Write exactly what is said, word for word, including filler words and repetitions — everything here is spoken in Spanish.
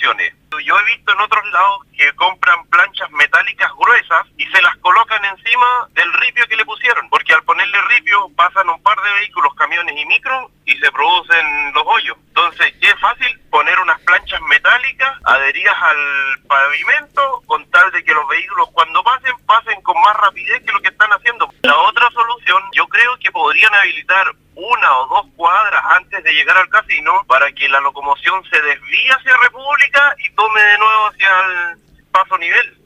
soluciones. Yo he visto en otros lados que compran planchas metálicas gruesas y se las colocan encima del ripio que le pusieron, porque al ponerle ripio pasan un par de vehículos, camiones y micros y se producen los hoyos. Entonces, ¿qué es fácil? Poner unas planchas metálicas adheridas al pavimento con tal de que los vehículos cuando pasen, pasen con más rapidez que lo que están haciendo. La otra solución, yo creo que podrían habilitar una o dos cuadras antes de llegar al casino para que la locomoción se desvíe hacia República y tome de nuevo hacia el paso nivel.